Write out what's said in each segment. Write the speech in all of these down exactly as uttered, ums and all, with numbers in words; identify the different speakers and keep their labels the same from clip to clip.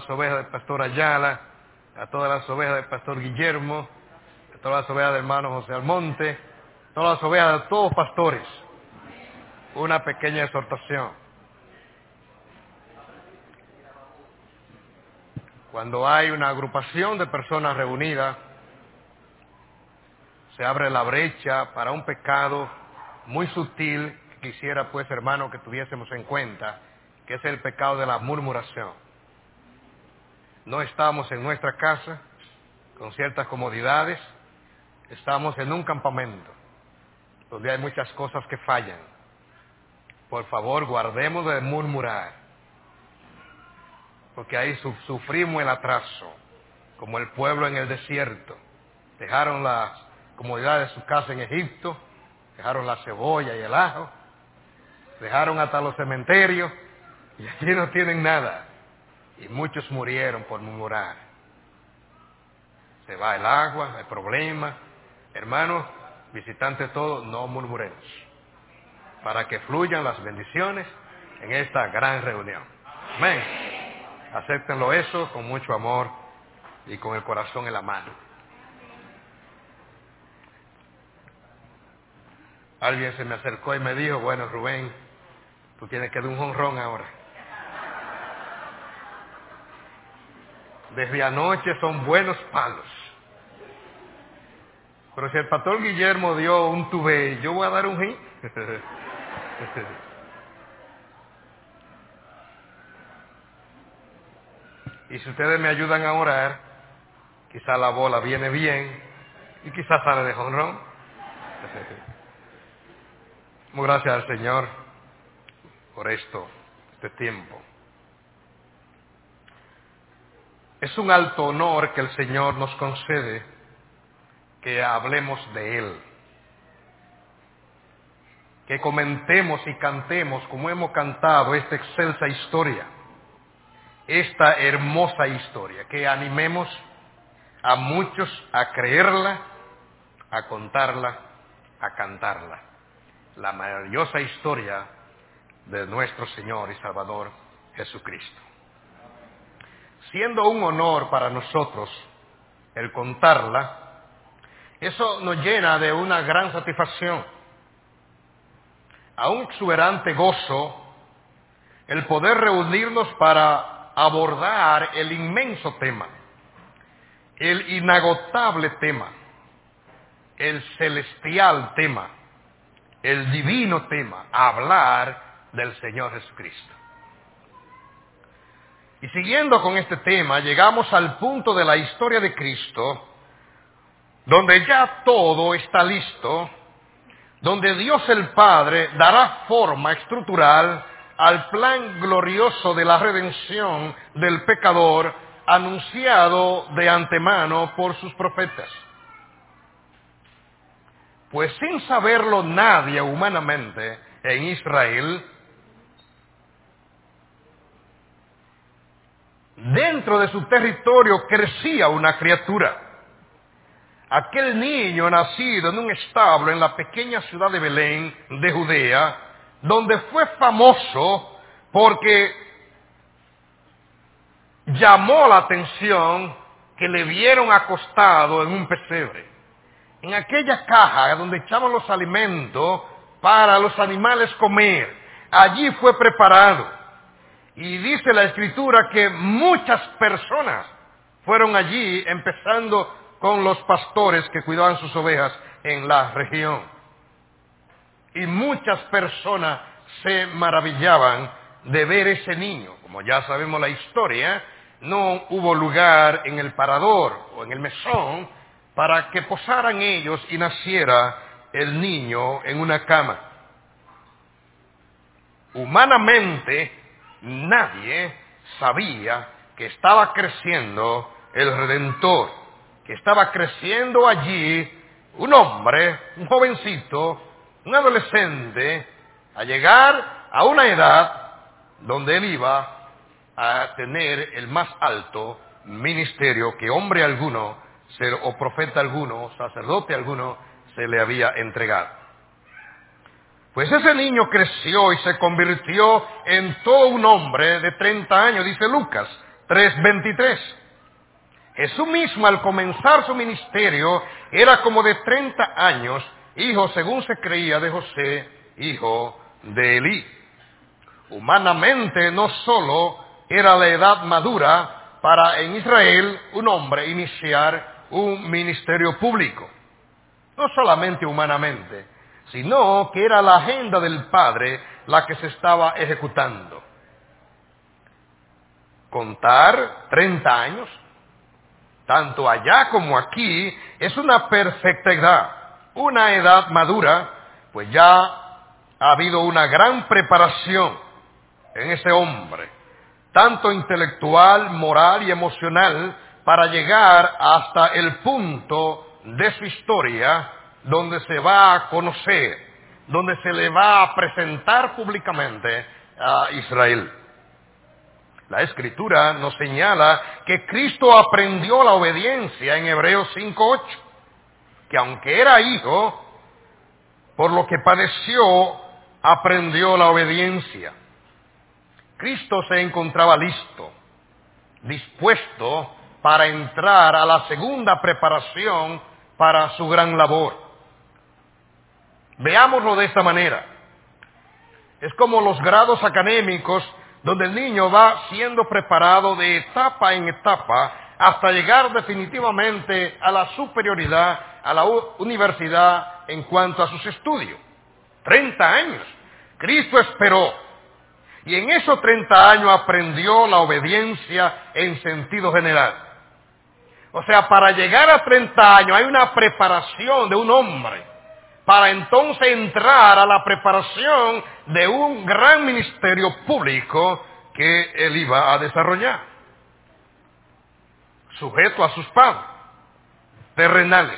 Speaker 1: las ovejas del pastor Ayala, a todas las ovejas del pastor Guillermo, a todas las ovejas del hermano José Almonte, a todas las ovejas de todos los pastores. Una pequeña exhortación. Cuando hay una agrupación de personas reunidas, se abre la brecha para un pecado muy sutil que quisiera, pues, hermano, que tuviésemos en cuenta, que es el pecado de la murmuración. No estamos en nuestra casa con ciertas comodidades, estamos en un campamento donde hay muchas cosas que fallan. Por favor, guardemos de murmurar, porque ahí su- sufrimos el atraso, como el pueblo en el desierto. Dejaron las comodidades de su casa en Egipto, dejaron la cebolla y el ajo, dejaron hasta los cementerios, y allí no tienen nada. Y muchos murieron por murmurar. Se va el agua, hay problemas. Hermanos, visitantes todos, no murmuremos, para que fluyan las bendiciones en esta gran reunión. Amén. Acéptenlo eso con mucho amor y con el corazón en la mano. Alguien se me acercó y me dijo, bueno, Rubén, tú tienes que dar un jonrón ahora. Desde anoche son buenos palos. Pero si el pastor Guillermo dio un tubé, yo voy a dar un hit. Y si ustedes me ayudan a orar, quizá la bola viene bien y quizá sale de jonrón. Muchas gracias al Señor por esto, este tiempo. Es un alto honor que el Señor nos concede que hablemos de Él, que comentemos y cantemos como hemos cantado esta excelsa historia, esta hermosa historia, que animemos a muchos a creerla, a contarla, a cantarla. La maravillosa historia de nuestro Señor y Salvador Jesucristo. Siendo un honor para nosotros el contarla, eso nos llena de una gran satisfacción, a un exuberante gozo, el poder reunirnos para abordar el inmenso tema, el inagotable tema, el celestial tema, el divino tema, hablar del Señor Jesucristo. Y siguiendo con este tema, llegamos al punto de la historia de Cristo, donde ya todo está listo, donde Dios el Padre dará forma estructural al plan glorioso de la redención del pecador, anunciado de antemano por sus profetas. Pues sin saberlo nadie humanamente en Israel, dentro de su territorio crecía una criatura. Aquel niño nacido en un establo en la pequeña ciudad de Belén, de Judea, donde fue famoso porque llamó la atención que le vieron acostado en un pesebre. En aquella caja donde echaban los alimentos para los animales comer, allí fue preparado. Y dice la Escritura que muchas personas fueron allí, empezando con los pastores que cuidaban sus ovejas en la región. Y muchas personas se maravillaban de ver ese niño. Como ya sabemos la historia, no hubo lugar en el parador o en el mesón para que posaran ellos y naciera el niño en una cama. Humanamente, nadie sabía que estaba creciendo el Redentor, que estaba creciendo allí un hombre, un jovencito, un adolescente, a llegar a una edad donde él iba a tener el más alto ministerio que hombre alguno, o profeta alguno, o sacerdote alguno, se le había entregado. Pues ese niño creció y se convirtió en todo un hombre de treinta años, dice Lucas, tres veintitrés. Jesús mismo, al comenzar su ministerio, era como de treinta años, hijo, según se creía, de José, hijo de Elí. Humanamente, no solo era la edad madura para en Israel un hombre iniciar un ministerio público, no solamente humanamente, sino que era la agenda del Padre la que se estaba ejecutando. Contar treinta años, tanto allá como aquí, es una perfecta edad, una edad madura, pues ya ha habido una gran preparación en ese hombre, tanto intelectual, moral y emocional, para llegar hasta el punto de su historia donde se va a conocer, donde se le va a presentar públicamente a Israel. La Escritura nos señala que Cristo aprendió la obediencia en Hebreos cinco ocho, que aunque era hijo, por lo que padeció, aprendió la obediencia. Cristo se encontraba listo, dispuesto para entrar a la segunda preparación para su gran labor. Veámoslo de esta manera. Es como los grados académicos donde el niño va siendo preparado de etapa en etapa hasta llegar definitivamente a la superioridad, a la universidad en cuanto a sus estudios. Treinta años. Cristo esperó. Y en esos treinta años aprendió la obediencia en sentido general. O sea, para llegar a treinta años hay una preparación de un hombre para entonces entrar a la preparación de un gran ministerio público que él iba a desarrollar, sujeto a sus padres terrenales.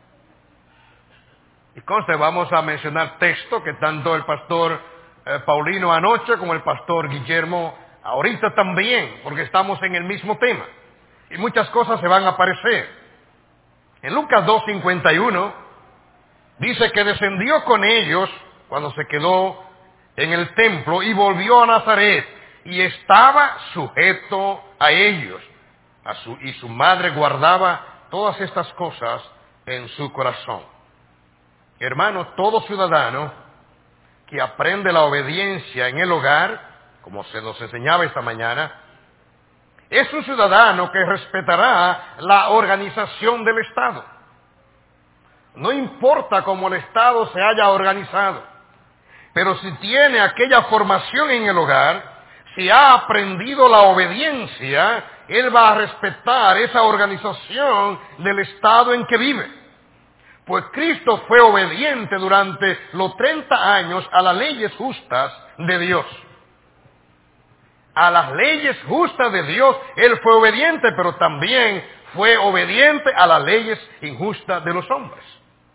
Speaker 1: Y conste, vamos a mencionar texto que tanto el pastor eh, Paulino anoche como el pastor Guillermo ahorita también, porque estamos en el mismo tema. Y muchas cosas se van a aparecer. En Lucas dos cincuenta y uno dice que descendió con ellos cuando se quedó en el templo y volvió a Nazaret y estaba sujeto a ellos. A su, y su madre guardaba todas estas cosas en su corazón. Hermano, todo ciudadano que aprende la obediencia en el hogar, como se nos enseñaba esta mañana, es un ciudadano que respetará la organización del Estado. No importa cómo el Estado se haya organizado, pero si tiene aquella formación en el hogar, si ha aprendido la obediencia, él va a respetar esa organización del Estado en que vive. Pues Cristo fue obediente durante los treinta años a las leyes justas de Dios. A las leyes justas de Dios, Él fue obediente, pero también fue obediente a las leyes injustas de los hombres.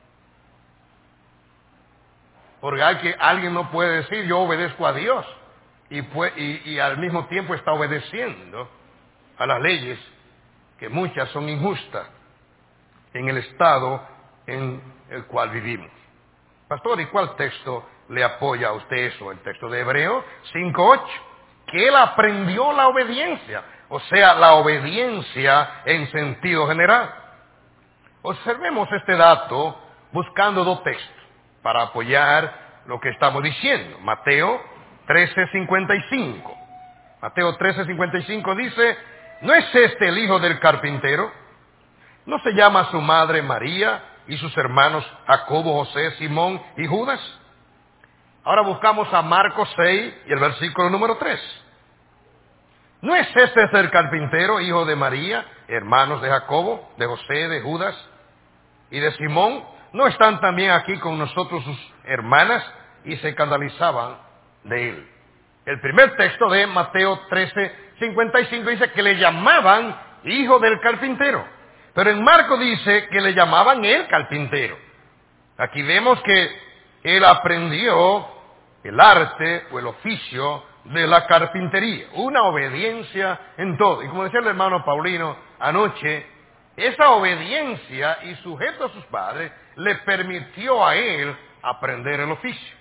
Speaker 1: Porque hay que, alguien no puede decir, yo obedezco a Dios, y, fue, y, y al mismo tiempo está obedeciendo a las leyes, que muchas son injustas, en el estado en el cual vivimos. Pastor, ¿y cuál texto le apoya a usted eso? El texto de Hebreos cinco ocho, que él aprendió la obediencia, o sea, la obediencia en sentido general. Observemos este dato buscando dos textos para apoyar lo que estamos diciendo. Mateo trece cincuenta y cinco. Mateo trece cincuenta y cinco dice, ¿no es este el hijo del carpintero? ¿No se llama su madre María y sus hermanos Jacobo, José, Simón y Judas? Ahora buscamos a Marcos seis y el versículo número tres. ¿No es este el carpintero, hijo de María, hermanos de Jacobo, de José, de Judas y de Simón? ¿No están también aquí con nosotros sus hermanas? Y se escandalizaban de él. El primer texto de Mateo trece cincuenta y cinco dice que le llamaban hijo del carpintero. Pero en Marcos dice que le llamaban el carpintero. Aquí vemos que él aprendió el arte o el oficio de la carpintería. Una obediencia en todo. Y como decía el hermano Paulino anoche, esa obediencia y sujeto a sus padres le permitió a él aprender el oficio.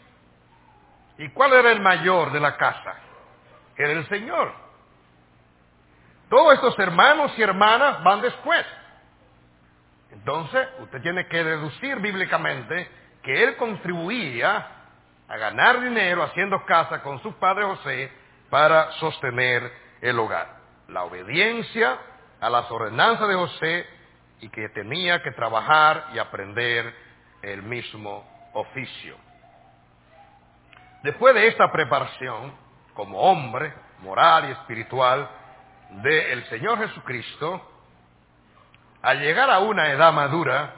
Speaker 1: ¿Y cuál era el mayor de la casa? Era el Señor. Todos estos hermanos y hermanas van después. Entonces, usted tiene que deducir bíblicamente que él contribuía a ganar dinero haciendo casa con su padre José para sostener el hogar. La obediencia a las ordenanzas de José y que tenía que trabajar y aprender el mismo oficio. Después de esta preparación, como hombre moral y espiritual del Señor Jesucristo, al llegar a una edad madura,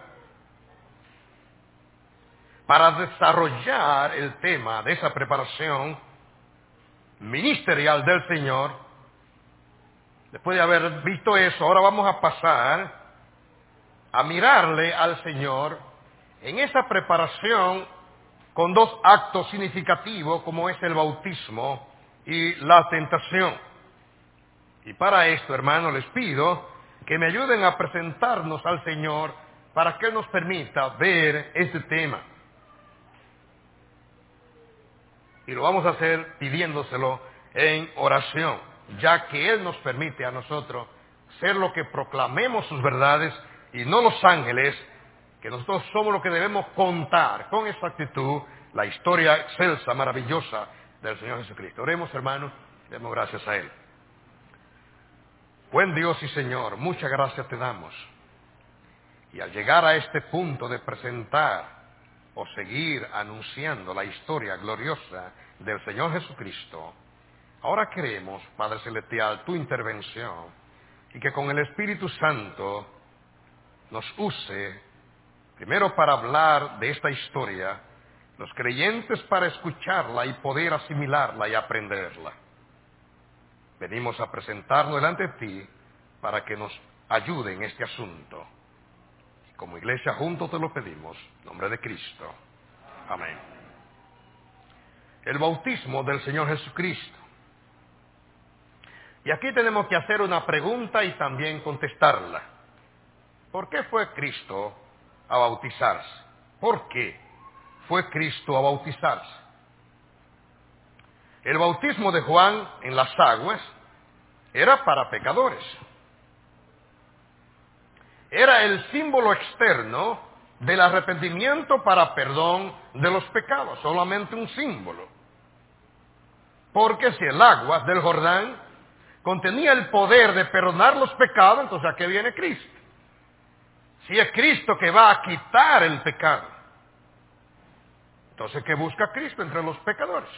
Speaker 1: para desarrollar el tema de esa preparación ministerial del Señor, después de haber visto eso, ahora vamos a pasar a mirarle al Señor en esa preparación con dos actos significativos como es el bautismo y la tentación. Y para esto, hermanos, les pido que me ayuden a presentarnos al Señor para que Él nos permita ver este tema. Y lo vamos a hacer pidiéndoselo en oración, ya que Él nos permite a nosotros ser lo que proclamemos sus verdades y no los ángeles, que nosotros somos los que debemos contar con exactitud la historia excelsa, maravillosa del Señor Jesucristo. Oremos, hermanos, demos gracias a Él. Buen Dios y Señor, muchas gracias te damos. Y al llegar a este punto de presentar o seguir anunciando la historia gloriosa del Señor Jesucristo, ahora queremos, Padre Celestial, tu intervención y que con el Espíritu Santo nos use, primero para hablar de esta historia, los creyentes para escucharla y poder asimilarla y aprenderla. Venimos a presentarnos delante de ti para que nos ayude en este asunto. Y como iglesia juntos te lo pedimos, en nombre de Cristo. Amén. El bautismo del Señor Jesucristo. Y aquí tenemos que hacer una pregunta y también contestarla. ¿Por qué fue Cristo a bautizarse? ¿Por qué fue Cristo a bautizarse? El bautismo de Juan en las aguas era para pecadores. Era el símbolo externo del arrepentimiento para perdón de los pecados, solamente un símbolo. Porque si el agua del Jordán contenía el poder de perdonar los pecados, entonces ¿a qué viene Cristo? Si es Cristo que va a quitar el pecado, entonces ¿qué busca Cristo entre los pecadores?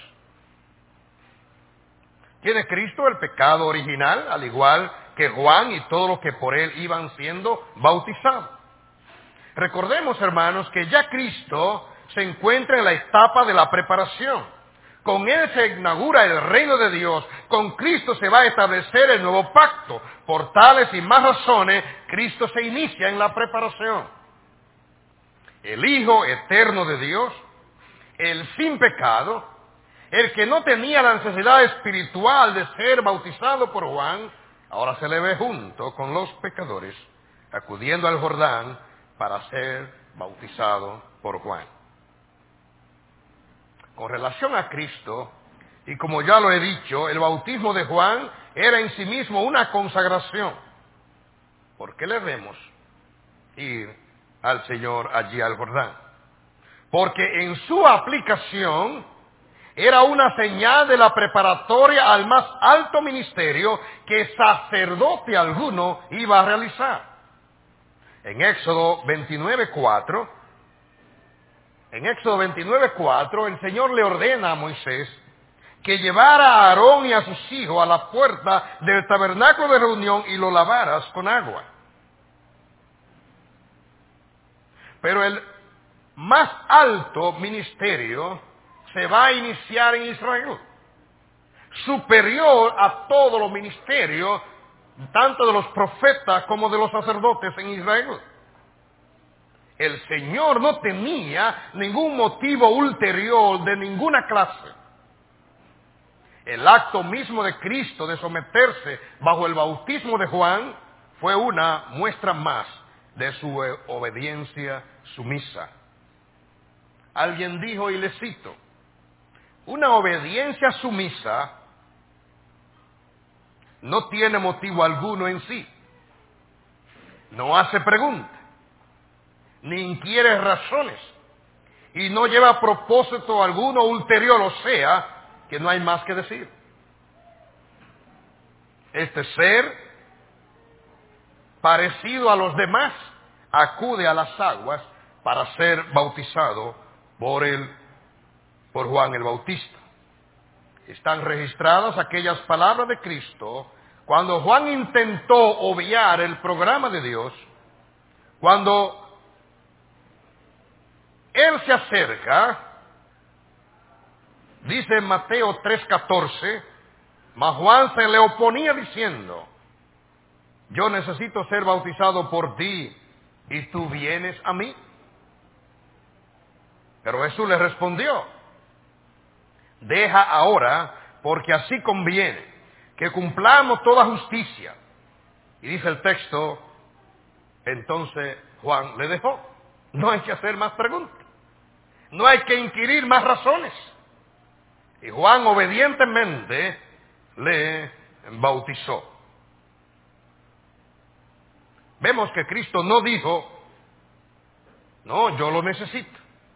Speaker 1: ¿Tiene Cristo el pecado original, al igual que Juan y todos los que por él iban siendo bautizados? Recordemos, hermanos, que ya Cristo se encuentra en la etapa de la preparación. Con él se inaugura el reino de Dios. Con Cristo se va a establecer el nuevo pacto. Por tales y más razones, Cristo se inicia en la preparación. El Hijo eterno de Dios, el sin pecado, el que no tenía la necesidad espiritual de ser bautizado por Juan, ahora se le ve junto con los pecadores, acudiendo al Jordán para ser bautizado por Juan. Con relación a Cristo, y como ya lo he dicho, el bautismo de Juan era en sí mismo una consagración. ¿Por qué le vemos ir al Señor allí al Jordán? Porque en su aplicación era una señal de la preparatoria al más alto ministerio que sacerdote alguno iba a realizar. En Éxodo veintinueve cuatro, en Éxodo veintinueve cuatro, el Señor le ordena a Moisés que llevara a Aarón y a sus hijos a la puerta del tabernáculo de reunión y lo lavaras con agua. Pero el más alto ministerio se va a iniciar en Israel, superior a todos los ministerios, tanto de los profetas como de los sacerdotes en Israel. El Señor no tenía ningún motivo ulterior de ninguna clase. El acto mismo de Cristo de someterse bajo el bautismo de Juan fue una muestra más de su obediencia sumisa. Alguien dijo, y le cito, una obediencia sumisa no tiene motivo alguno en sí. No hace preguntas, ni inquiere razones, y no lleva propósito alguno ulterior, o sea, que no hay más que decir. Este ser, parecido a los demás, acude a las aguas para ser bautizado por el, por Juan el Bautista. Están registradas aquellas palabras de Cristo cuando Juan intentó obviar el programa de Dios, cuando él se acerca, dice en Mateo tres catorce, mas Juan se le oponía diciendo, yo necesito ser bautizado por ti, y tú vienes a mí. Pero Jesús le respondió, deja ahora, porque así conviene, que cumplamos toda justicia. Y dice el texto, entonces Juan le dejó. No hay que hacer más preguntas, no hay que inquirir más razones. Y Juan obedientemente le bautizó. Vemos que Cristo no dijo, no, yo lo necesito.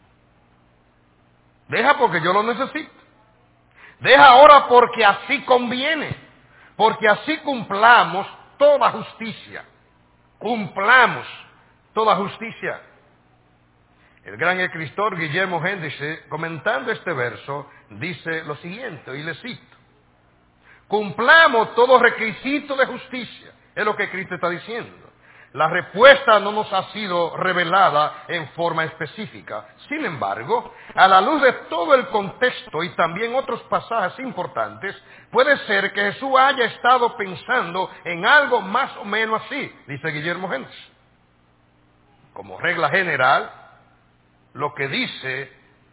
Speaker 1: Deja porque yo lo necesito. Deja ahora porque así conviene. Porque así cumplamos toda justicia. Cumplamos toda justicia. El gran escritor Guillermo Hendricks, comentando este verso, dice lo siguiente, y le cito. Cumplamos todo requisito de justicia. Es lo que Cristo está diciendo. La respuesta no nos ha sido revelada en forma específica. Sin embargo, a la luz de todo el contexto y también otros pasajes importantes, puede ser que Jesús haya estado pensando en algo más o menos así, dice Guillermo Hendricks. Como regla general, lo que dice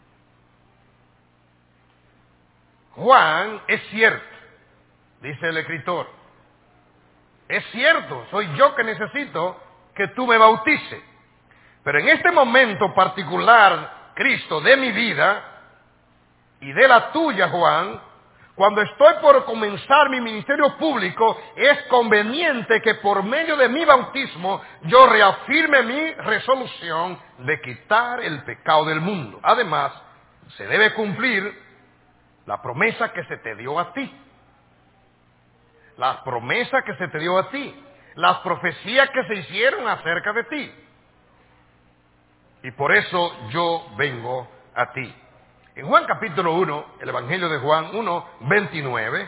Speaker 1: Juan es cierto, dice el escritor. Es cierto, soy yo que necesito que tú me bautices. Pero en este momento particular, Cristo, de mi vida y de la tuya, Juan, cuando estoy por comenzar mi ministerio público, es conveniente que por medio de mi bautismo yo reafirme mi resolución de quitar el pecado del mundo. Además, se debe cumplir la promesa que se te dio a ti. Las promesas que se te dio a ti, las profecías que se hicieron acerca de ti. Y por eso yo vengo a ti. En Juan capítulo uno, el Evangelio de Juan uno, veintinueve,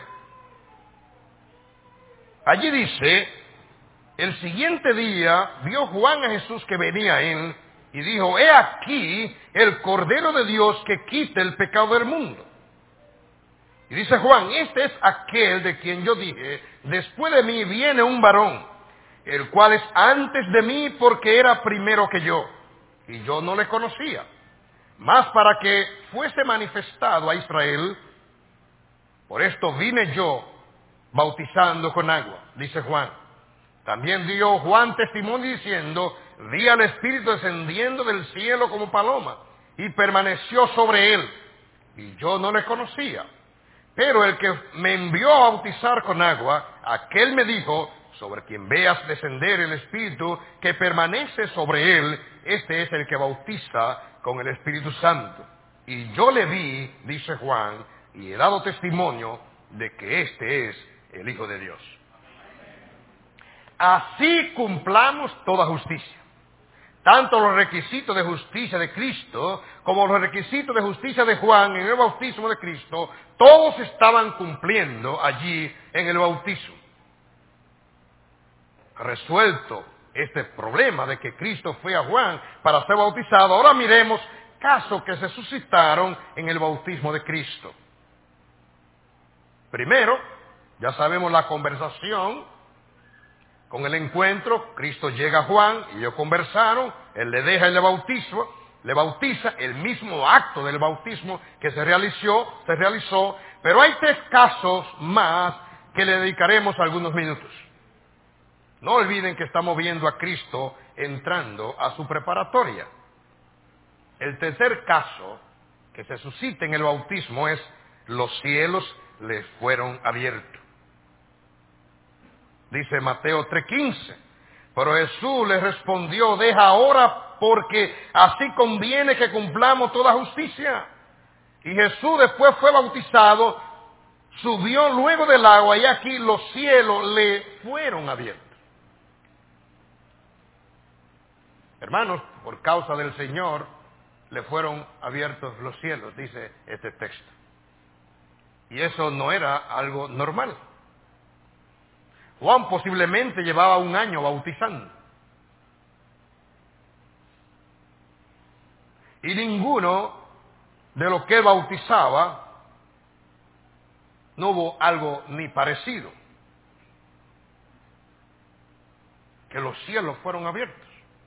Speaker 1: allí dice, el siguiente día vio Juan a Jesús que venía a él y dijo, he aquí el Cordero de Dios que quita el pecado del mundo. Y dice Juan, este es aquel de quien yo dije, después de mí viene un varón, el cual es antes de mí porque era primero que yo, y yo no le conocía. Mas para que fuese manifestado a Israel, por esto vine yo bautizando con agua, dice Juan. También dio Juan testimonio diciendo, vi al Espíritu descendiendo del cielo como paloma, y permaneció sobre él, y yo no le conocía. Pero el que me envió a bautizar con agua, aquel me dijo, sobre quien veas descender el Espíritu que permanece sobre él, este es el que bautiza con el Espíritu Santo. Y yo le vi, dice Juan, y he dado testimonio de que este es el Hijo de Dios. Así cumplamos toda justicia. Tanto los requisitos de justicia de Cristo como los requisitos de justicia de Juan en el bautismo de Cristo, todos estaban cumpliendo allí en el bautismo. Resuelto este problema de que Cristo fue a Juan para ser bautizado, ahora miremos casos que se suscitaron en el bautismo de Cristo. Primero, ya sabemos la conversación. Con el encuentro, Cristo llega a Juan y ellos conversaron, él le deja el bautismo, le bautiza, el mismo acto del bautismo que se realizó, se realizó, pero hay tres casos más que le dedicaremos algunos minutos. No olviden que estamos viendo a Cristo entrando a su preparatoria. El tercer caso que se suscita en el bautismo es los cielos les fueron abiertos. dice Mateo tres quince. Pero Jesús les respondió, deja ahora, porque así conviene que cumplamos toda justicia. Y Jesús después fue bautizado, subió luego del agua, y aquí los cielos le fueron abiertos. Hermanos, por causa del Señor, le fueron abiertos los cielos, dice este texto. Y eso no era algo normal. Juan posiblemente llevaba un año bautizando. Y ninguno de los que bautizaba no hubo algo ni parecido. Que los cielos fueron abiertos.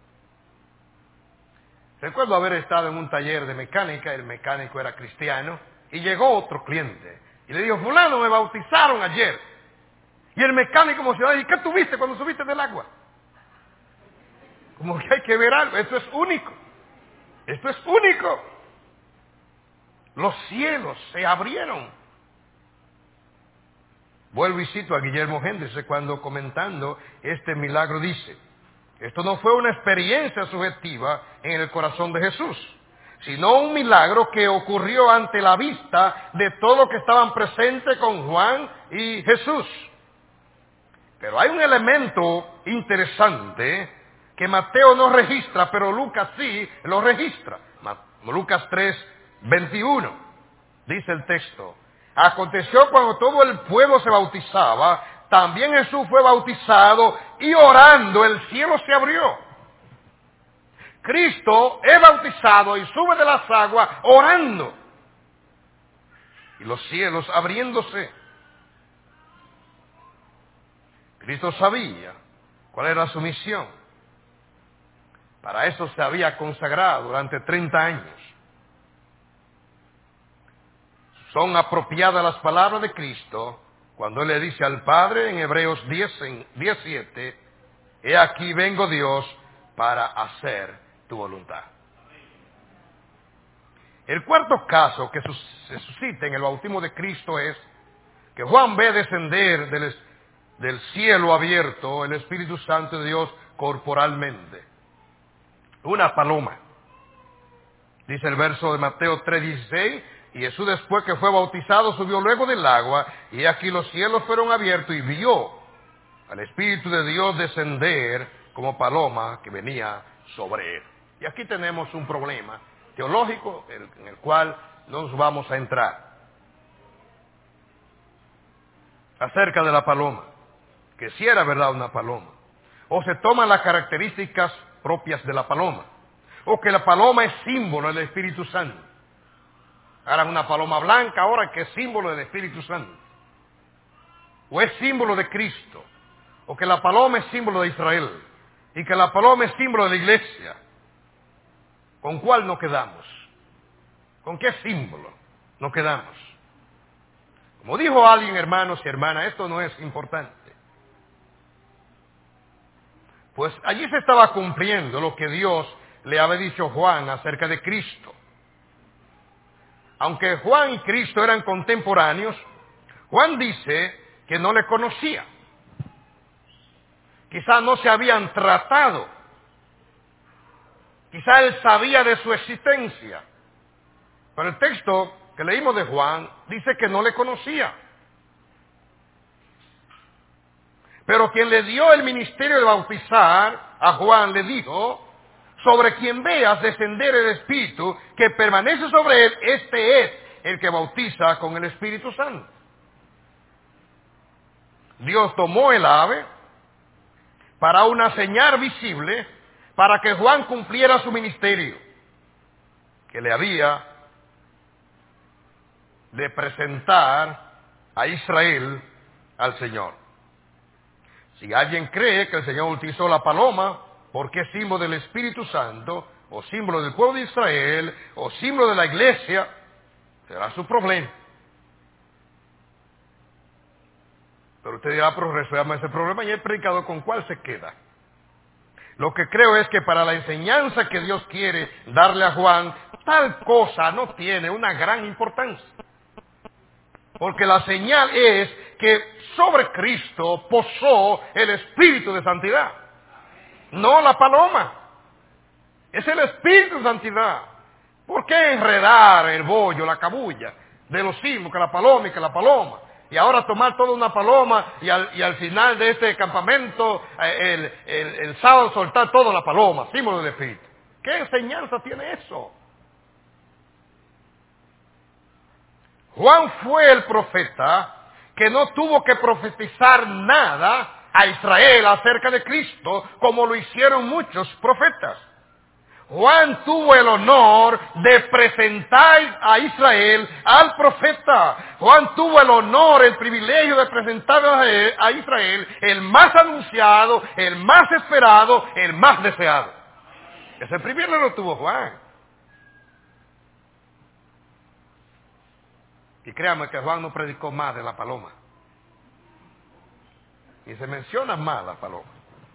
Speaker 1: Recuerdo haber estado en un taller de mecánica, el mecánico era cristiano, y llegó otro cliente. Y le dijo, fulano, me bautizaron ayer. Y el mecánico emocionado, ¿y qué tuviste cuando subiste del agua? Como que hay que ver algo, esto es único. Esto es único. Los cielos se abrieron. Vuelvo y cito a Guillermo Hendricks cuando comentando este milagro dice, esto no fue una experiencia subjetiva en el corazón de Jesús, sino un milagro que ocurrió ante la vista de todos los que estaban presentes con Juan y Jesús. Pero hay un elemento interesante que Mateo no registra, pero Lucas sí lo registra. Lucas tres, veintiuno, dice el texto. Aconteció cuando todo el pueblo se bautizaba, también Jesús fue bautizado y orando el cielo se abrió. Cristo es bautizado y sube de las aguas orando. Y los cielos abriéndose. Cristo sabía cuál era su misión. Para eso se había consagrado durante treinta años. Son apropiadas las palabras de Cristo cuando Él le dice al Padre en Hebreos diez, diecisiete, he aquí vengo Dios para hacer tu voluntad. El cuarto caso que se suscita en el bautismo de Cristo es que Juan ve descender del, del cielo abierto el Espíritu Santo de Dios corporalmente. Una paloma. Dice el verso de Mateo tres dieciséis, y Jesús después que fue bautizado subió luego del agua, y aquí los cielos fueron abiertos y vio al Espíritu de Dios descender como paloma que venía sobre él. Y aquí tenemos un problema teológico en el cual nos vamos a entrar. Acerca de la paloma, que si era verdad una paloma, o se toman las características propias de la paloma, o que la paloma es símbolo del Espíritu Santo. Ahora una paloma blanca ahora que es símbolo del Espíritu Santo. O es símbolo de Cristo. O que la paloma es símbolo de Israel. Y que la paloma es símbolo de la iglesia. ¿Con cuál nos quedamos? ¿Con qué símbolo nos quedamos? Como dijo alguien, hermanos y hermanas, esto no es importante. Pues allí se estaba cumpliendo lo que Dios le había dicho a Juan acerca de Cristo. Aunque Juan y Cristo eran contemporáneos, Juan dice que no le conocía. Quizá no se habían tratado. Quizá él sabía de su existencia. Pero el texto que leímos de Juan dice que no le conocía. Pero quien le dio el ministerio de bautizar a Juan le dijo, sobre quien veas descender el Espíritu que permanece sobre él, este es el que bautiza con el Espíritu Santo. Dios tomó el ave para una señal visible para que Juan cumpliera su ministerio, que le había de presentar a Israel al Señor. Si alguien cree que el Señor utilizó la paloma porque es símbolo del Espíritu Santo, o símbolo del pueblo de Israel, o símbolo de la iglesia, será su problema. Pero usted dirá, pero resuelva ese problema y el predicador con cuál se queda. Lo que creo es que para la enseñanza que Dios quiere darle a Juan, tal cosa no tiene una gran importancia. Porque la señal es que sobre Cristo posó el Espíritu de Santidad. No la paloma. Es el Espíritu de Santidad. ¿Por qué enredar el bollo, la cabulla de los símbolos, que la paloma y que la paloma? Y ahora tomar toda una paloma y al, y al final de este campamento, eh, el, el, el sábado soltar toda la paloma, símbolo del Espíritu. ¿Qué enseñanza tiene eso? Juan fue el profeta que no tuvo que profetizar nada a Israel acerca de Cristo, como lo hicieron muchos profetas. Juan tuvo el honor de presentar a Israel al profeta. Juan tuvo el honor, el privilegio de presentar a Israel el más anunciado, el más esperado, el más deseado. Ese privilegio lo tuvo Juan. Y créanme que Juan no predicó más de la paloma. Y se menciona más la paloma.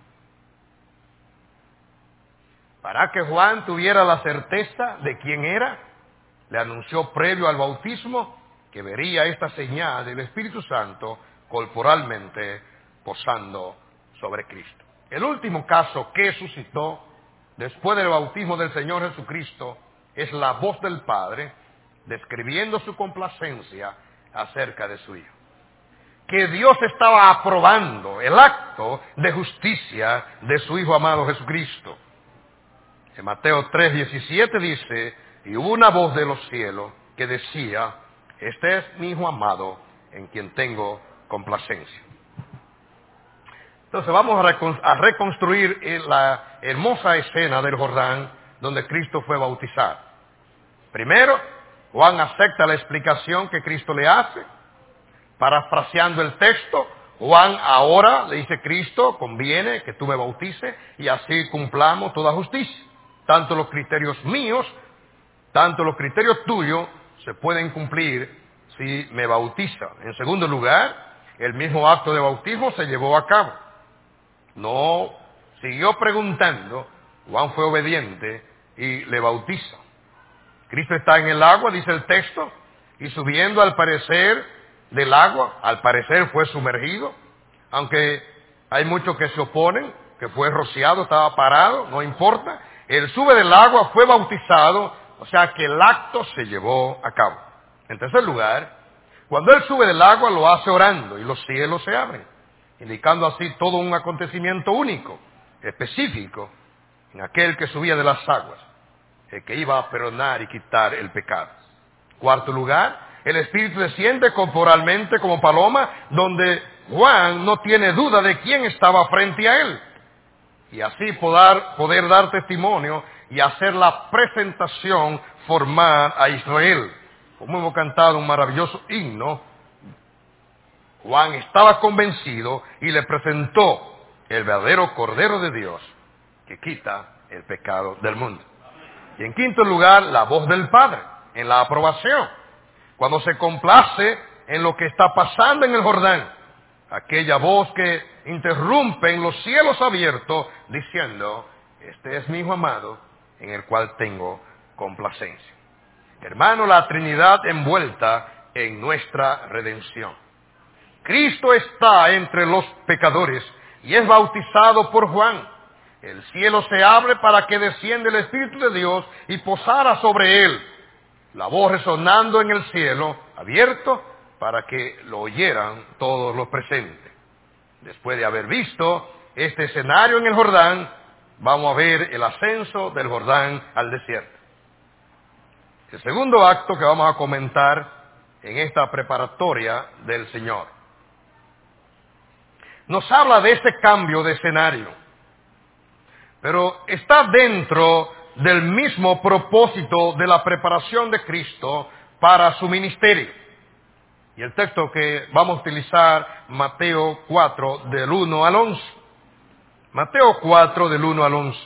Speaker 1: Para que Juan tuviera la certeza de quién era, le anunció previo al bautismo que vería esta señal del Espíritu Santo corporalmente posando sobre Cristo. El último caso que suscitó después del bautismo del Señor Jesucristo es la voz del Padre describiendo su complacencia acerca de su Hijo. Que Dios estaba aprobando el acto de justicia de su Hijo amado Jesucristo. En Mateo tres diecisiete dice, y hubo una voz de los cielos que decía, este es mi Hijo amado en quien tengo complacencia. Entonces vamos a, recon- a reconstruir la hermosa escena del Jordán donde Cristo fue bautizado. Primero, Juan acepta la explicación que Cristo le hace. Parafraseando el texto, Juan ahora le dice, Cristo, conviene que tú me bautices y así cumplamos toda justicia. Tanto los criterios míos, tanto los criterios tuyos se pueden cumplir si me bautiza. En segundo lugar, el mismo acto de bautismo se llevó a cabo. No siguió preguntando, Juan fue obediente y le bautiza. Cristo está en el agua, dice el texto, y subiendo al parecer del agua, al parecer fue sumergido, aunque hay muchos que se oponen, que fue rociado, estaba parado, no importa. Él sube del agua, fue bautizado, o sea que el acto se llevó a cabo. En tercer lugar, cuando él sube del agua lo hace orando y los cielos se abren, indicando así todo un acontecimiento único, específico, en aquel que subía de las aguas, el que iba a perdonar y quitar el pecado. Cuarto lugar, el Espíritu desciende corporalmente como paloma, donde Juan no tiene duda de quién estaba frente a él. Y así poder, poder dar testimonio y hacer la presentación formal a Israel. Como hemos cantado un maravilloso himno, Juan estaba convencido y le presentó el verdadero Cordero de Dios que quita el pecado del mundo. Y en quinto lugar, la voz del Padre, en la aprobación, cuando se complace en lo que está pasando en el Jordán. Aquella voz que interrumpe en los cielos abiertos diciendo, este es mi Hijo amado en el cual tengo complacencia. Hermano, la Trinidad envuelta en nuestra redención. Cristo está entre los pecadores y es bautizado por Juan. El cielo se abre para que descienda el Espíritu de Dios y posara sobre él. La voz resonando en el cielo abierto para que lo oyeran todos los presentes. Después de haber visto este escenario en el Jordán, vamos a ver el ascenso del Jordán al desierto. El segundo acto que vamos a comentar en esta preparatoria del Señor nos habla de este cambio de escenario, pero está dentro del mismo propósito de la preparación de Cristo para su ministerio. Y el texto que vamos a utilizar, Mateo cuatro, del uno al once. Mateo cuatro, del uno al once.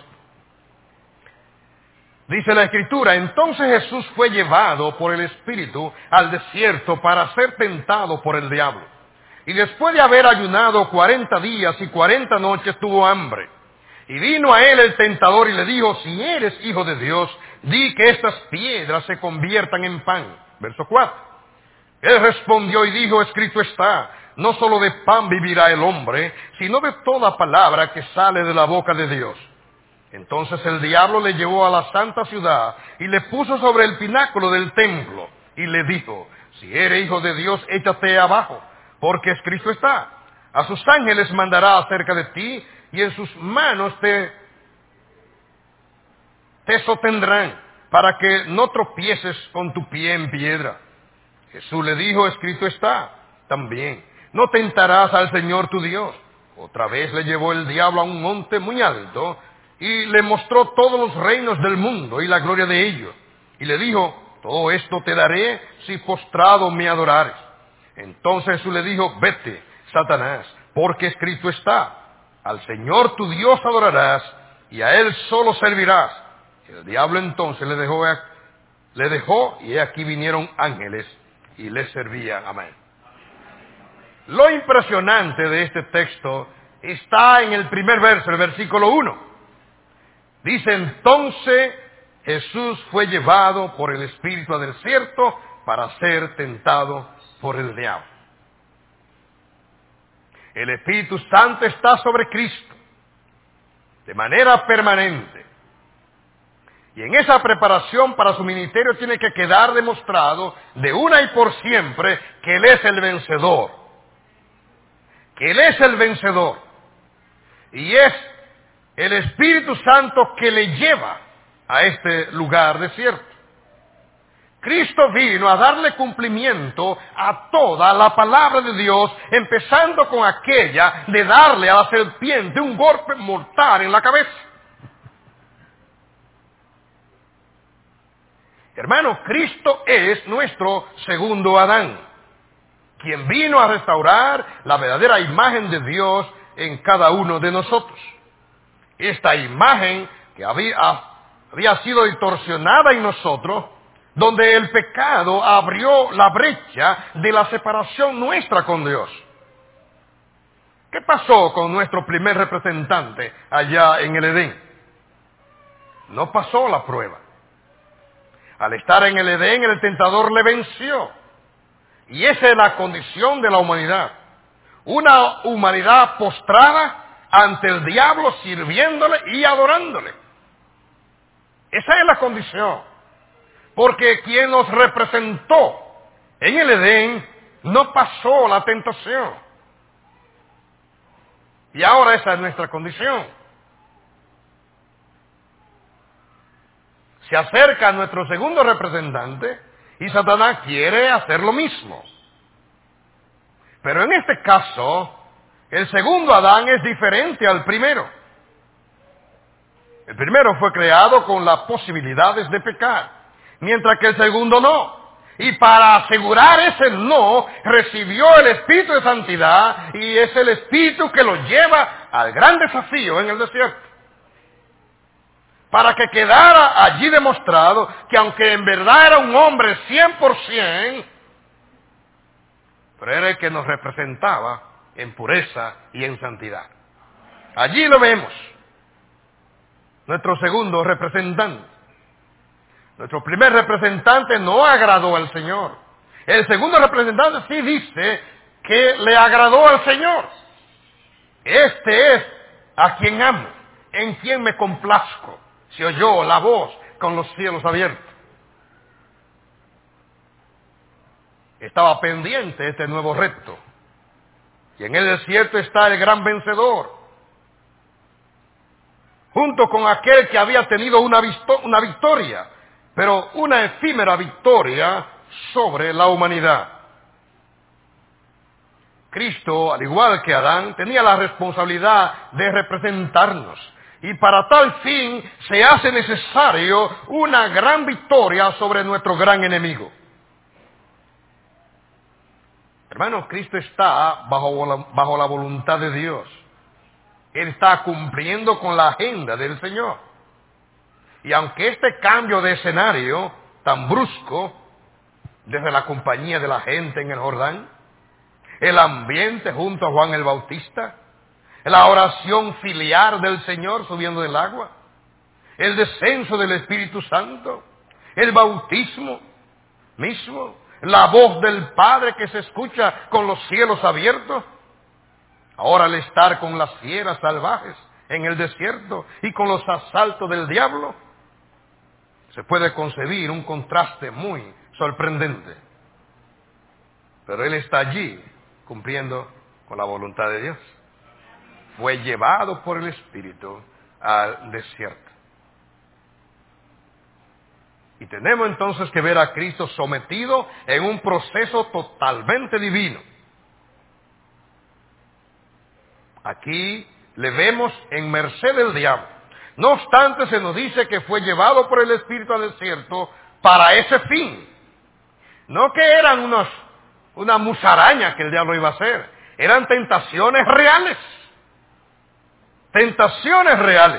Speaker 1: Dice la Escritura, entonces Jesús fue llevado por el Espíritu al desierto para ser tentado por el diablo. Y después de haber ayunado cuarenta días y cuarenta noches tuvo hambre. Y vino a él el tentador y le dijo, si eres hijo de Dios, di que estas piedras se conviertan en pan. Verso cuatro. Él respondió y dijo, escrito está, no solo de pan vivirá el hombre, sino de toda palabra que sale de la boca de Dios. Entonces el diablo le llevó a la santa ciudad y le puso sobre el pináculo del templo y le dijo, si eres hijo de Dios, échate abajo, porque escrito está, a sus ángeles mandará acerca de ti y en sus manos te, te sostendrán para que no tropieces con tu pie en piedra. Jesús le dijo, escrito está también, no tentarás al Señor tu Dios. Otra vez le llevó el diablo a un monte muy alto y le mostró todos los reinos del mundo y la gloria de ellos. Y le dijo, todo esto te daré si postrado me adorares. Entonces Jesús le dijo, vete, Satanás, porque escrito está, al Señor tu Dios adorarás y a Él solo servirás. El diablo entonces le dejó, le dejó y aquí vinieron ángeles y le servían. Amén. Lo impresionante de este texto está en el primer verso, el versículo uno. Dice, entonces Jesús fue llevado por el Espíritu al desierto para ser tentado por el diablo. El Espíritu Santo está sobre Cristo de manera permanente. Y en esa preparación para su ministerio tiene que quedar demostrado de una y por siempre que Él es el vencedor. Que Él es el vencedor. Y es el Espíritu Santo que le lleva a este lugar desierto. Cristo vino a darle cumplimiento a toda la palabra de Dios, empezando con aquella de darle a la serpiente un golpe mortal en la cabeza. Hermano, Cristo es nuestro segundo Adán, quien vino a restaurar la verdadera imagen de Dios en cada uno de nosotros. Esta imagen que había, había sido distorsionada en nosotros, donde el pecado abrió la brecha de la separación nuestra con Dios. ¿Qué pasó con nuestro primer representante allá en el Edén? No pasó la prueba. Al estar en el Edén, el tentador le venció. Y esa es la condición de la humanidad. Una humanidad postrada ante el diablo, sirviéndole y adorándole. Esa es la condición. Porque quien nos representó en el Edén no pasó la tentación. Y ahora esa es nuestra condición. Se acerca a nuestro segundo representante y Satanás quiere hacer lo mismo. Pero en este caso, el segundo Adán es diferente al primero. El primero fue creado con las posibilidades de pecar, mientras que el segundo no. Y para asegurar ese no, recibió el Espíritu de Santidad y es el Espíritu que lo lleva al gran desafío en el desierto. Para que quedara allí demostrado que aunque en verdad era un hombre cien por ciento, pero era el que nos representaba en pureza y en santidad. Allí lo vemos. Nuestro segundo representante. Nuestro primer representante no agradó al Señor. El segundo representante sí dice que le agradó al Señor. Este es a quien amo, en quien me complazco. Se oyó la voz con los cielos abiertos. Estaba pendiente este nuevo reto. Y en el desierto está el gran vencedor. Junto con aquel que había tenido una, una victoria, pero una efímera victoria sobre la humanidad. Cristo, al igual que Adán, tenía la responsabilidad de representarnos. Y para tal fin se hace necesario una gran victoria sobre nuestro gran enemigo. Hermanos, Cristo está bajo la, bajo la voluntad de Dios. Él está cumpliendo con la agenda del Señor. Y aunque este cambio de escenario tan brusco, desde la compañía de la gente en el Jordán, el ambiente junto a Juan el Bautista, la oración filial del Señor subiendo del agua, el descenso del Espíritu Santo, el bautismo mismo, la voz del Padre que se escucha con los cielos abiertos. Ahora al estar con las fieras salvajes en el desierto y con los asaltos del diablo, se puede concebir un contraste muy sorprendente. Pero Él está allí cumpliendo con la voluntad de Dios. Fue llevado por el Espíritu al desierto. Y tenemos entonces que ver a Cristo sometido en un proceso totalmente divino. Aquí le vemos en merced del diablo. No obstante, se nos dice que fue llevado por el Espíritu al desierto para ese fin. No que eran unos, una musaraña que el diablo iba a hacer. Eran tentaciones reales. Tentaciones reales.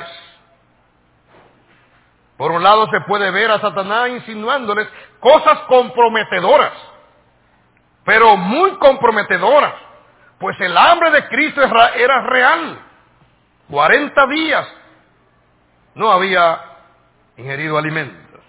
Speaker 1: Por un lado se puede ver a Satanás insinuándoles cosas comprometedoras, pero muy comprometedoras, pues el hambre de Cristo era real. cuarenta días no había ingerido alimentos.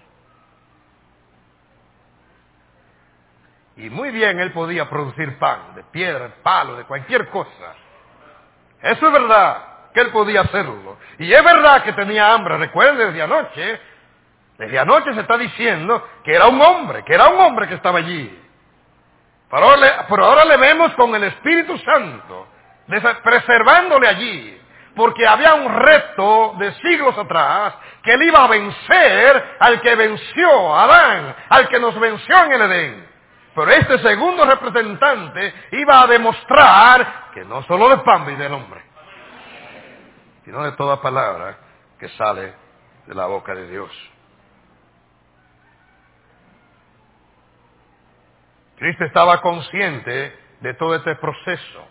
Speaker 1: Y muy bien él podía producir pan, de piedra, de palo, de cualquier cosa. Eso es verdad, que él podía hacerlo. Y es verdad que tenía hambre. Recuerden, desde anoche, desde anoche se está diciendo que era un hombre, que era un hombre que estaba allí. Pero ahora le, pero ahora le vemos con el Espíritu Santo, preservándole allí, porque había un reto de siglos atrás, que él iba a vencer al que venció a Adán, al que nos venció en el Edén. Pero este segundo representante iba a demostrar que no solo de pan vive el hombre, sino de toda palabra que sale de la boca de Dios. Cristo estaba consciente de todo este proceso.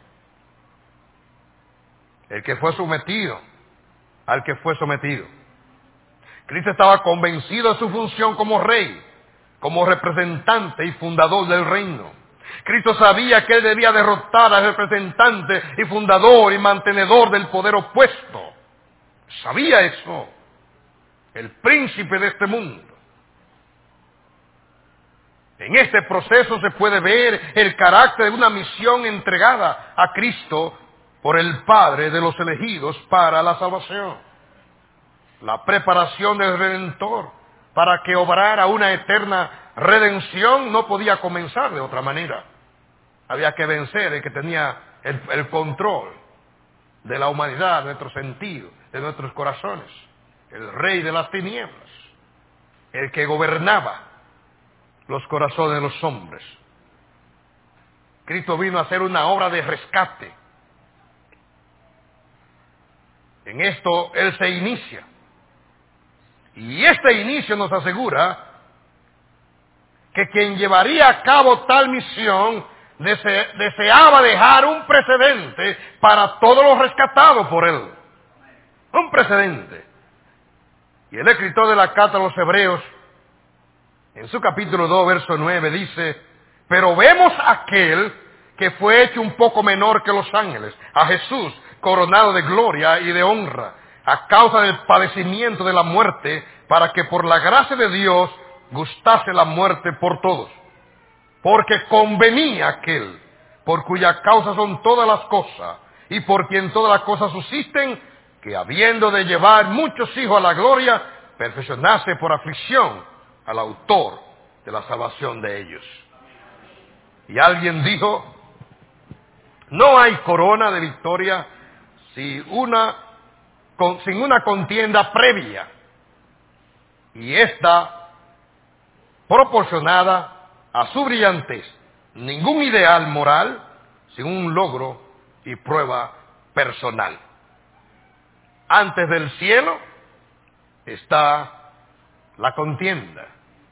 Speaker 1: El que fue sometido, al que fue sometido. Cristo estaba convencido de su función como rey, como representante y fundador del reino. Cristo sabía que él debía derrotar al representante y fundador y mantenedor del poder opuesto. Sabía eso, el príncipe de este mundo. En este proceso se puede ver el carácter de una misión entregada a Cristo por el Padre de los elegidos para la salvación. La preparación del Redentor para que obrara una eterna redención no podía comenzar de otra manera. Había que vencer el que tenía el, el control de la humanidad, de nuestros sentidos, de nuestros corazones. El rey de las tinieblas, el que gobernaba los corazones de los hombres. Cristo vino a hacer una obra de rescate. En esto Él se inicia. Y este inicio nos asegura que quien llevaría a cabo tal misión dese, deseaba dejar un precedente para todos los rescatados por Él. Un precedente. Y el escritor de la carta a los Hebreos, en su capítulo dos, verso nueve, dice: pero vemos a aquel que fue hecho un poco menor que los ángeles, a Jesús, coronado de gloria y de honra, a causa del padecimiento de la muerte, para que por la gracia de Dios gustase la muerte por todos. Porque convenía aquel, por cuya causa son todas las cosas, y por quien todas las cosas subsisten, que habiendo de llevar muchos hijos a la gloria, perfeccionase por aflicción al autor de la salvación de ellos. Y alguien dijo: no hay corona de victoria sin una, con, sin una contienda previa, y esta proporcionada a su brillantez. Ningún ideal moral sin un logro y prueba personal. Antes del cielo está la contienda,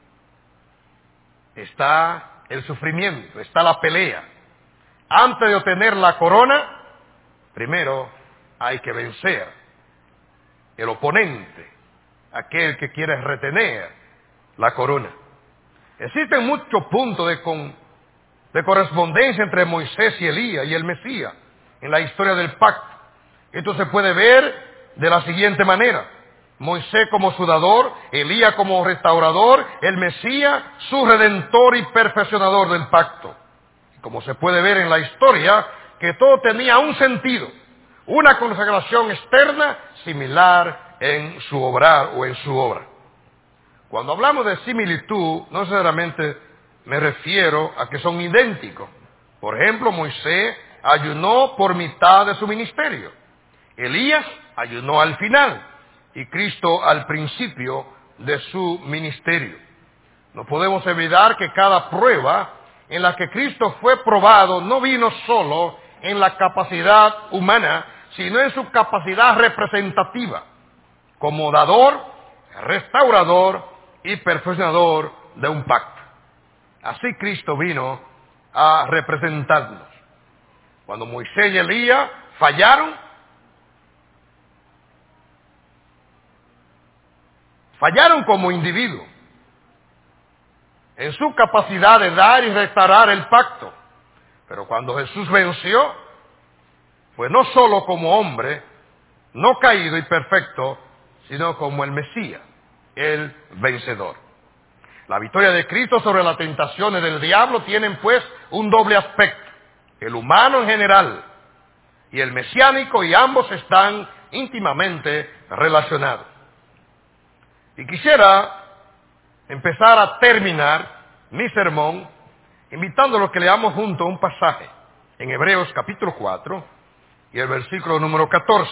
Speaker 1: está el sufrimiento, está la pelea. Antes de obtener la corona, primero hay que vencer el oponente, aquel que quiere retener la corona. Existen muchos puntos de, con, de correspondencia entre Moisés y Elías y el Mesías en la historia del pacto. Esto se puede ver de la siguiente manera. Moisés como su dador, Elías como restaurador, el Mesías su redentor y perfeccionador del pacto. Como se puede ver en la historia, que todo tenía un sentido, una consagración externa similar en su obrar o en su obra. Cuando hablamos de similitud, no necesariamente me refiero a que son idénticos. Por ejemplo, Moisés ayunó por mitad de su ministerio. Elías ayunó al final y Cristo al principio de su ministerio. No podemos olvidar que cada prueba en la que Cristo fue probado no vino solo en la capacidad humana, sino en su capacidad representativa, como dador, restaurador y perfeccionador de un pacto. Así Cristo vino a representarnos. Cuando Moisés y Elías fallaron, fallaron como individuos en su capacidad de dar y restaurar el pacto. Pero cuando Jesús venció, fue no solo como hombre, no caído y perfecto, sino como el Mesías, el vencedor. La victoria de Cristo sobre las tentaciones del diablo tienen pues un doble aspecto, el humano en general y el mesiánico, y ambos están íntimamente relacionados. Y quisiera empezar a terminar mi sermón invitándolo a que leamos juntos un pasaje en Hebreos capítulo cuatro y el versículo número catorce.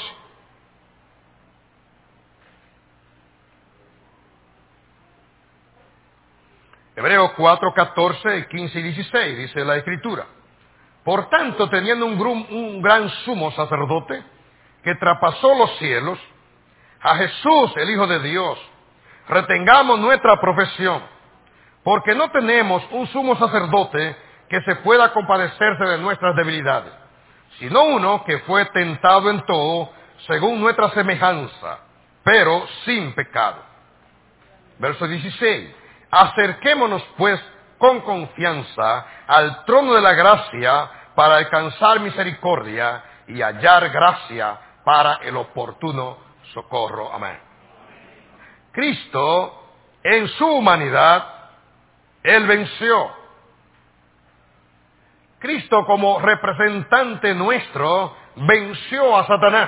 Speaker 1: Hebreos cuatro, catorce, quince y dieciséis, dice la Escritura. Por tanto, teniendo un, grum, un gran sumo sacerdote que traspasó los cielos, a Jesús, el Hijo de Dios, retengamos nuestra profesión, porque no tenemos un sumo sacerdote que se pueda compadecerse de nuestras debilidades, sino uno que fue tentado en todo, según nuestra semejanza, pero sin pecado. Verso dieciséis. Acerquémonos pues con confianza al trono de la gracia para alcanzar misericordia y hallar gracia para el oportuno socorro. Amén. Cristo, en su humanidad, Él venció. Cristo, como representante nuestro, venció a Satanás.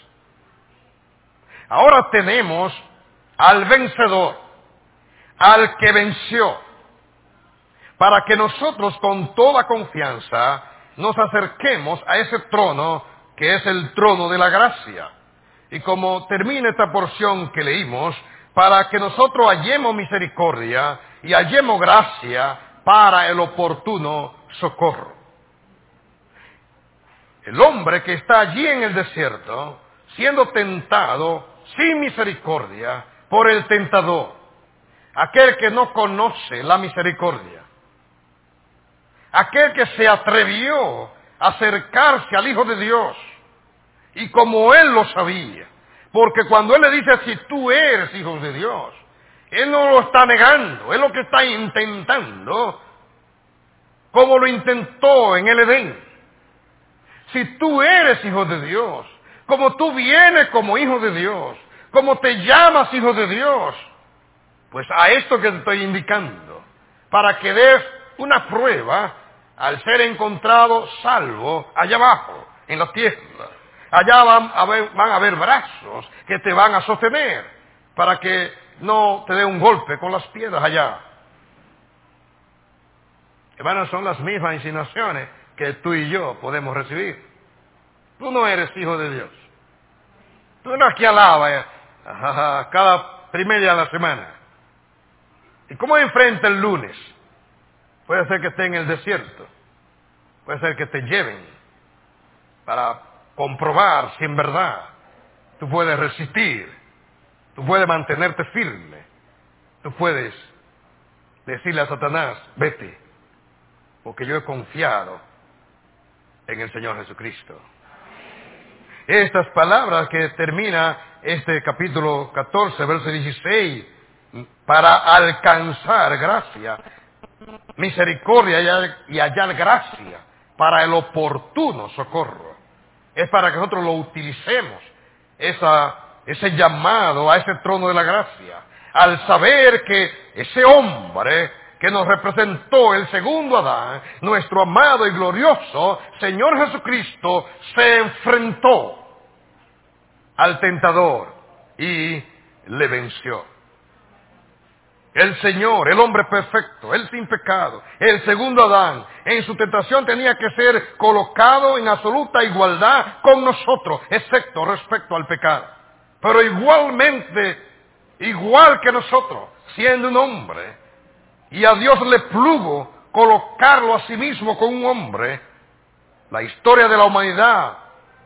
Speaker 1: Ahora tenemos al vencedor, al que venció, para que nosotros con toda confianza nos acerquemos a ese trono que es el trono de la gracia. Y como termina esta porción que leímos, para que nosotros hallemos misericordia y hallemos gracia para el oportuno socorro. El hombre que está allí en el desierto, siendo tentado sin misericordia por el tentador, aquel que no conoce la misericordia, aquel que se atrevió a acercarse al Hijo de Dios, y como Él lo sabía, porque cuando Él le dice, si tú eres Hijo de Dios, Él no lo está negando, Él lo que está intentando, como lo intentó en el Edén. Si tú eres Hijo de Dios, como tú vienes como Hijo de Dios, como te llamas Hijo de Dios, pues a esto que te estoy indicando, para que des una prueba al ser encontrado salvo allá abajo, en la tierra. Allá van a, ver, van a haber brazos que te van a sostener para que no te dé un golpe con las piedras allá. Hermanos, son las mismas insinuaciones que tú y yo podemos recibir. Tú no eres hijo de Dios. Tú no aquí alabas eh, cada primer día de la semana. ¿Y cómo enfrenta el lunes? Puede ser que esté en el desierto. Puede ser que te lleven para comprobar si en verdad tú puedes resistir. Tú puedes mantenerte firme. Tú puedes decirle a Satanás, vete, porque yo he confiado en el Señor Jesucristo. Estas palabras que termina este capítulo catorce, verso dieciséis, para alcanzar gracia, misericordia y hallar, y hallar gracia para el oportuno socorro. Es para que nosotros lo utilicemos, esa ese llamado a ese trono de la gracia, al saber que ese hombre que nos representó, el segundo Adán, nuestro amado y glorioso Señor Jesucristo, se enfrentó al tentador y le venció. El Señor, el hombre perfecto, el sin pecado, el segundo Adán, en su tentación tenía que ser colocado en absoluta igualdad con nosotros, excepto respecto al pecado. Pero igualmente, igual que nosotros, siendo un hombre, y a Dios le plugo colocarlo a sí mismo con un hombre, la historia de la humanidad,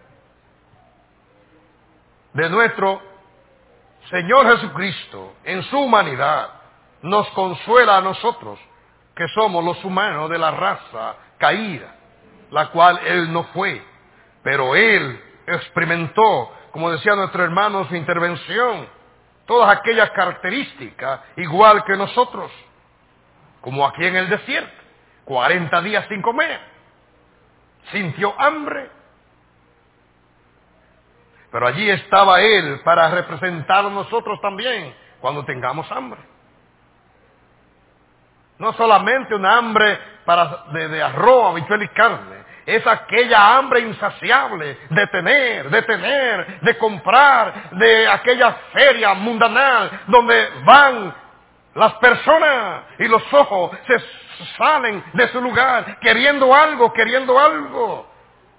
Speaker 1: de nuestro Señor Jesucristo, en su humanidad, nos consuela a nosotros, que somos los humanos de la raza caída, la cual Él no fue, pero Él experimentó, como decía nuestro hermano en su intervención, todas aquellas características igual que nosotros, como aquí en el desierto, cuarenta días sin comer, sintió hambre, pero allí estaba Él para representar a nosotros también cuando tengamos hambre. No solamente una hambre para, de, de arroz, habichuela y carne. Es aquella hambre insaciable de tener, de tener, de comprar, de aquella feria mundanal donde van las personas y los ojos se salen de su lugar queriendo algo, queriendo algo.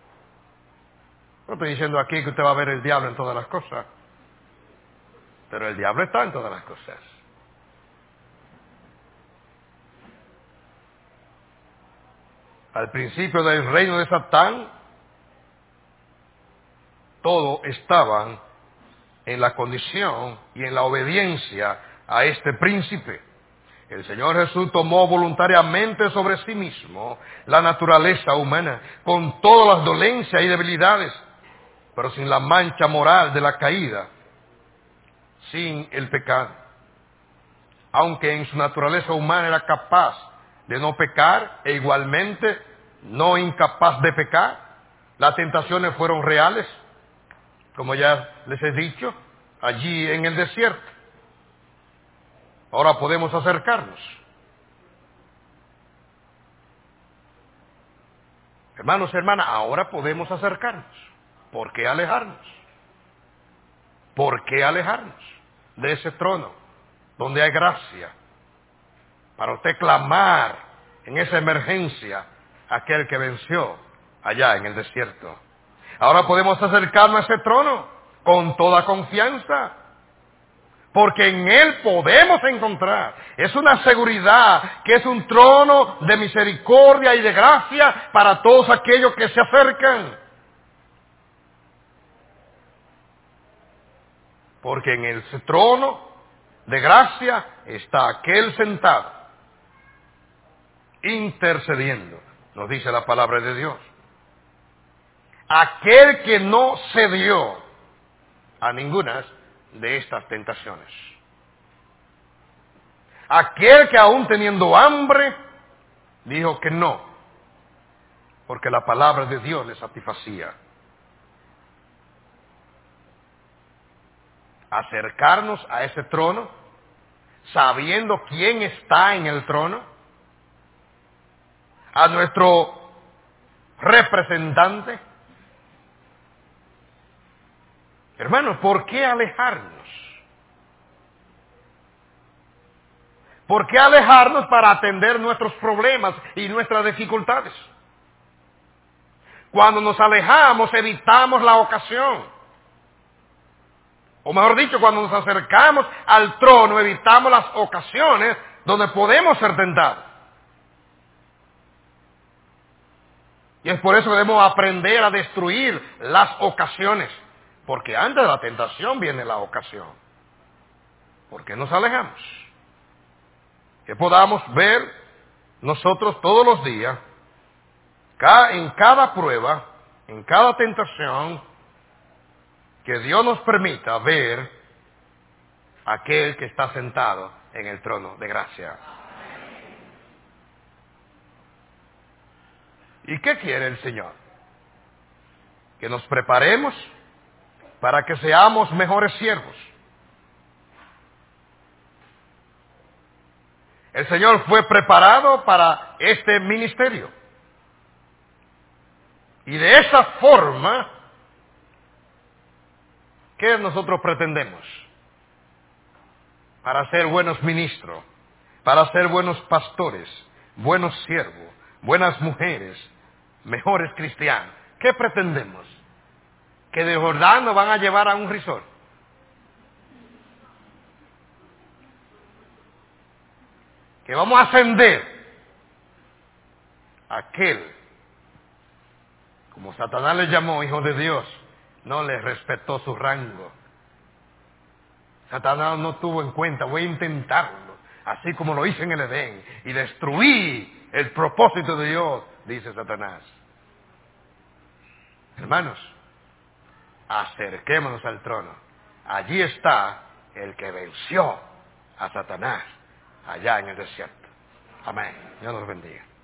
Speaker 1: No estoy diciendo aquí que usted va a ver el diablo en todas las cosas, pero el diablo está en todas las cosas. Al principio del reino de Satán, todos estaban en la condición y en la obediencia a este príncipe. El Señor Jesús tomó voluntariamente sobre sí mismo la naturaleza humana, con todas las dolencias y debilidades, pero sin la mancha moral de la caída, sin el pecado. Aunque en su naturaleza humana era capaz de no pecar e igualmente no incapaz de pecar, las tentaciones fueron reales, como ya les he dicho, allí en el desierto. Ahora podemos acercarnos. Hermanos y hermanas, ahora podemos acercarnos. ¿Por qué alejarnos? ¿Por qué alejarnos de ese trono donde hay gracia? Para usted clamar en esa emergencia a aquel que venció allá en el desierto. Ahora podemos acercarnos a ese trono con toda confianza, porque en Él podemos encontrar. Es una seguridad que es un trono de misericordia y de gracia para todos aquellos que se acercan. Porque en ese trono de gracia está aquel sentado, intercediendo, nos dice la palabra de Dios. Aquel que no cedió a ninguna de estas tentaciones. Aquel que aún teniendo hambre, dijo que no, porque la palabra de Dios le satisfacía. Acercarnos a ese trono, sabiendo quién está en el trono, a nuestro representante. Hermanos, ¿por qué alejarnos? ¿Por qué alejarnos para atender nuestros problemas y nuestras dificultades? Cuando nos alejamos, evitamos la ocasión. O mejor dicho, cuando nos acercamos al trono, evitamos las ocasiones donde podemos ser tentados. Y es por eso que debemos aprender a destruir las ocasiones. Porque antes de la tentación viene la ocasión. ¿Por qué nos alejamos? Que podamos ver nosotros todos los días, en cada prueba, en cada tentación, que Dios nos permita ver a aquel que está sentado en el trono de gracia. ¿Y qué quiere el Señor? Que nos preparemos para que seamos mejores siervos. El Señor fue preparado para este ministerio. Y de esa forma, ¿qué nosotros pretendemos? Para ser buenos ministros, para ser buenos pastores, buenos siervos, buenas mujeres, mejores cristianos. ¿Qué pretendemos? ¿Que de Jordán nos van a llevar a un resort? ¿Que vamos a ascender a aquel, como Satanás le llamó hijo de Dios, no le respetó su rango? Satanás no tuvo en cuenta, voy a intentarlo, así como lo hice en el Edén, y destruí el propósito de Dios, dice Satanás. Hermanos, acerquémonos al trono. Allí está el que venció a Satanás, allá en el desierto. Amén. Dios nos bendiga.